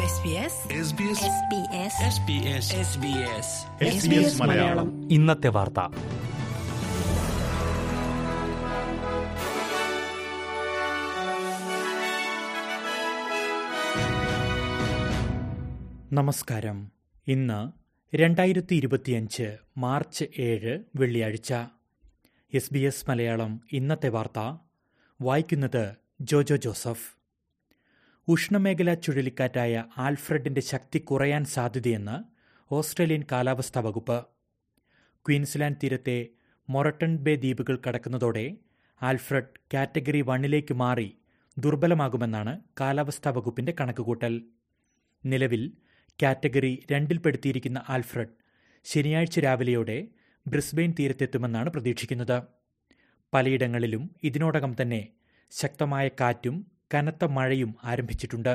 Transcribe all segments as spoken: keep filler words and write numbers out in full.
മലയാളം ഇന്നത്തെ വാർത്ത. നമസ്കാരം. ഇന്ന് രണ്ടായിരത്തി ഇരുപത്തിയഞ്ച് മാർച്ച് ഏഴ് വെള്ളിയാഴ്ച. എസ് ബി എസ് മലയാളം ഇന്നത്തെ വാർത്ത വായിക്കുന്നത് ജോജോ ജോസഫ്. ഉഷ്ണമേഖലാ ചുഴലിക്കാറ്റായ ആൽഫ്രഡിന്റെ ശക്തി കുറയാൻ സാധ്യതയെന്ന് ഓസ്ട്രേലിയൻ കാലാവസ്ഥാ വകുപ്പ്. ക്വീൻസ്ലാൻഡ് തീരത്തെ മൊറട്ടൺ ബേ ദ്വീപുകൾ കടക്കുന്നതോടെ ആൽഫ്രഡ് കാറ്റഗറി വണ്ണിലേക്ക് മാറി ദുർബലമാകുമെന്നാണ് കാലാവസ്ഥാ വകുപ്പിന്റെ കണക്കുകൂട്ടൽ. നിലവിൽ കാറ്റഗറി രണ്ടിൽപ്പെടുത്തിയിരിക്കുന്ന ആൽഫ്രഡ് ശനിയാഴ്ച രാവിലെയോടെ ബ്രിസ്ബെയിൻ തീരത്തെത്തുമെന്നാണ് പ്രതീക്ഷിക്കുന്നത്. പലയിടങ്ങളിലും ഇതിനോടകം തന്നെ ശക്തമായ കാറ്റും കനത്ത മഴയും ആരംഭിച്ചിട്ടുണ്ട്.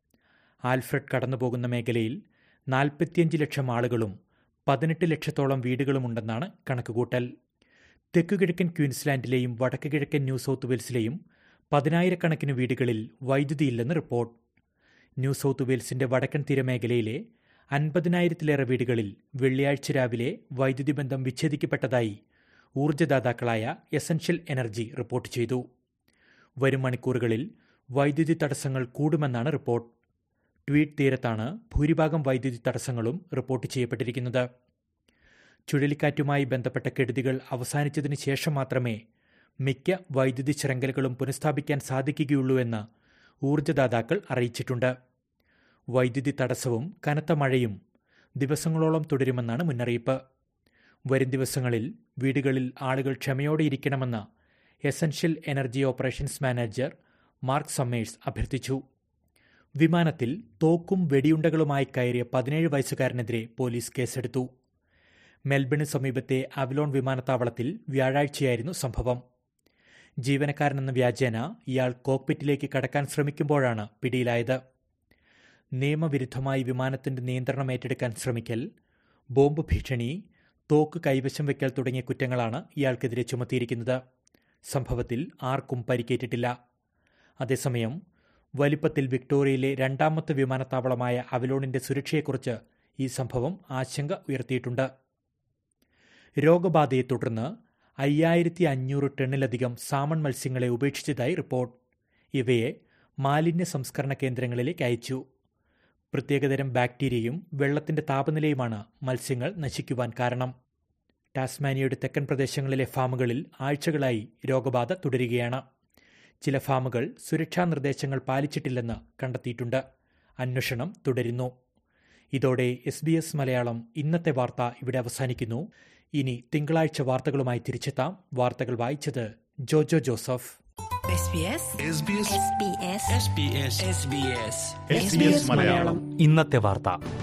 ആൽഫ്രഡ് കടന്നുപോകുന്ന മേഖലയിൽ നാൽപ്പത്തിയഞ്ച് ലക്ഷം ആളുകളും പതിനെട്ട് ലക്ഷത്തോളം വീടുകളുമുണ്ടെന്നാണ് കണക്കുകൂട്ടൽ. തെക്കുകിഴക്കൻ ക്വീൻസ്ലാൻഡിലെയും വടക്ക് കിഴക്കൻ ന്യൂ സൗത്ത് വെയിൽസിലെയും പതിനായിരക്കണക്കിന് വീടുകളിൽ വൈദ്യുതിയില്ലെന്ന് റിപ്പോർട്ട്. ന്യൂ സൗത്ത് വെയിൽസിന്റെ വടക്കൻ തീരമേഖലയിലെ അൻപതിനായിരത്തിലേറെ വീടുകളിൽ വെള്ളിയാഴ്ച രാവിലെ വൈദ്യുതി ബന്ധം വിച്ഛേദിക്കപ്പെട്ടതായി ഊർജ്ജദാതാക്കളായ എസൻഷ്യൽ എനർജി റിപ്പോർട്ട് ചെയ്തു. വരും മണിക്കൂറുകളിൽ വൈദ്യുതി തടസ്സങ്ങൾ കൂടുമെന്നാണ് റിപ്പോർട്ട്. ട്വീറ്റ് തീരത്താണ് ഭൂരിഭാഗം വൈദ്യുതി തടസ്സങ്ങളും റിപ്പോർട്ട് ചെയ്യപ്പെട്ടിരിക്കുന്നത്. ചുഴലിക്കാറ്റുമായി ബന്ധപ്പെട്ട കെടുതികൾ അവസാനിച്ചതിന് ശേഷം മാത്രമേ മിക്ക വൈദ്യുതി ശൃംഖലകളും പുനഃസ്ഥാപിക്കാൻ സാധിക്കുകയുള്ളൂ എന്ന് ഊർജ്ജദാതാക്കൾ അറിയിച്ചിട്ടുണ്ട്. വൈദ്യുതി തടസ്സവും കനത്ത മഴയും ദിവസങ്ങളോളം തുടരുമെന്നാണ് മുന്നറിയിപ്പ്. വരും ദിവസങ്ങളിൽ വീടുകളിൽ ആളുകൾ ക്ഷമയോടെ ഇരിക്കണമെന്ന് essential energy operations manager Mark Summers അഭ്യർത്ഥിച്ചു. വിമാനത്തിൽ തോക്കും വെടിയുണ്ടകളുമായി കയറിയ പതിനേഴ് വയസ്സുകാരനെതിരെ പോലീസ് കേസെടുത്തു. മെൽബണിന് സമീപത്തെ അവലോൺ വിമാനത്താവളത്തിൽ വ്യാഴാഴ്ചയായിരുന്നു സംഭവം. ജീവനക്കാരനെന്ന വ്യാജേന ഇയാൾ കോക്പിറ്റിലേക്ക് കടക്കാൻ ശ്രമിക്കുമ്പോഴാണ് പിടിയിലായത്. നിയമവിരുദ്ധമായി വിമാനത്തിന്റെ നിയന്ത്രണം ഏറ്റെടുക്കാൻ ശ്രമിക്കൽ, ബോംബ് ഭീഷണി, തോക്ക് കൈവശം വയ്ക്കൽ തുടങ്ങിയ കുറ്റങ്ങളാണ് ഇയാൾക്കെതിരെ ചുമത്തിയിരിക്കുന്നത്. സംഭവത്തിൽ ആർക്കും പരിക്കേറ്റിട്ടില്ല. അതേസമയം വലിപ്പത്തിൽ വിക്ടോറിയയിലെ രണ്ടാമത്തെ വിമാനത്താവളമായ അവലോണിന്റെ സുരക്ഷയെക്കുറിച്ച് ഈ സംഭവം ആശങ്ക ഉയർത്തിയിട്ടുണ്ട്. രോഗബാധയെ തുടർന്ന് അയ്യായിരത്തി അഞ്ഞൂറ് ടണ്ണിലധികം സാമൺ മത്സ്യങ്ങളെ ഉപേക്ഷിച്ചതായി റിപ്പോർട്ട്. ഇവയെ മാലിന്യ സംസ്കരണ കേന്ദ്രങ്ങളിലേക്ക് അയച്ചു. പ്രത്യേകതരം ബാക്ടീരിയയും വെള്ളത്തിന്റെ താപനിലയുമാണ് മത്സ്യങ്ങൾ നശിക്കുവാൻ കാരണം. ടാസ്മാനിയയുടെ തെക്കൻ പ്രദേശങ്ങളിലെ ഫാമുകളിൽ ആഴ്ചകളായി രോഗബാധ തുടരുകയാണ്. ചില ഫാമുകൾ സുരക്ഷാ നിർദ്ദേശങ്ങൾ പാലിച്ചിട്ടില്ലെന്ന് കണ്ടെത്തിയിട്ടുണ്ട്. അന്വേഷണം തുടരുന്നു. ഇതോടെ എസ് ബി എസ് മലയാളം ഇന്നത്തെ വാർത്ത ഇവിടെ അവസാനിക്കുന്നു. ഇനി തിങ്കളാഴ്ച വാർത്തകളുമായി തിരിച്ചെത്താം. വാർത്തകൾ വായിച്ചത് ജോജോ ജോസഫ്. മലയാളം ഇന്നത്തെ വാർത്ത.